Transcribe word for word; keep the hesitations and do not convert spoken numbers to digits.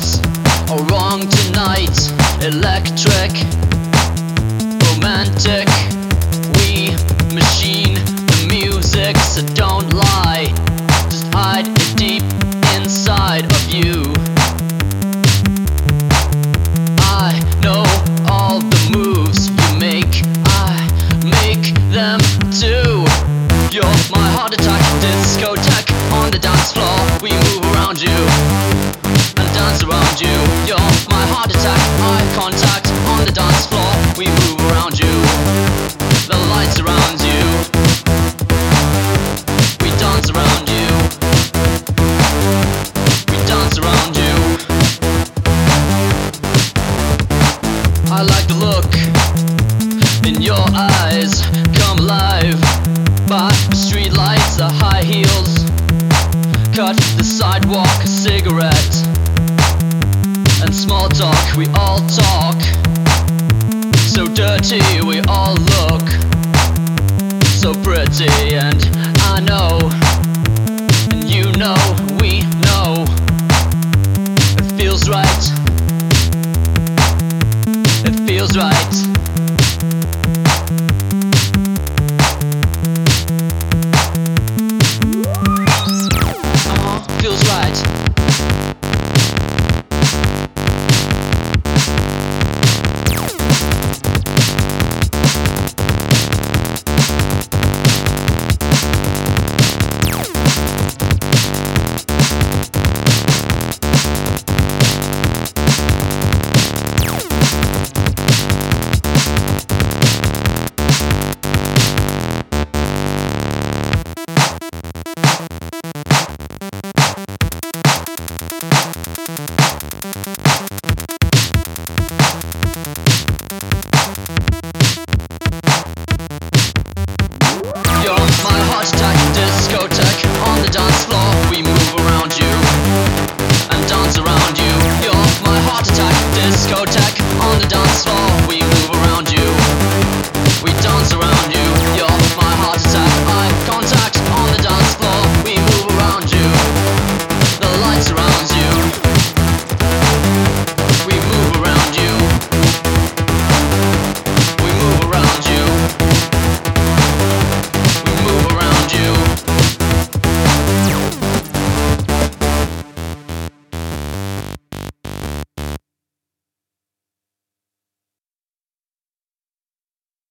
lights are wrong tonight. Electric, romantic, we machine the music, so don't lie. Just hide it deep inside of you. I know all the moves you make, I make them too. You're my heart attack, discotheque on the dance floor. We move around you and dance around you. You're my heart attack, eye contact on the dance floor. We move around you, the lights around you. We dance around you, we dance around you. I like the look in your eyes, come alive by the street lights, the high heels, cut the sidewalk, a cigarette, and small talk. We all talk so dirty, we all look so pretty. And I know, and you know, we know it feels right, it feels right.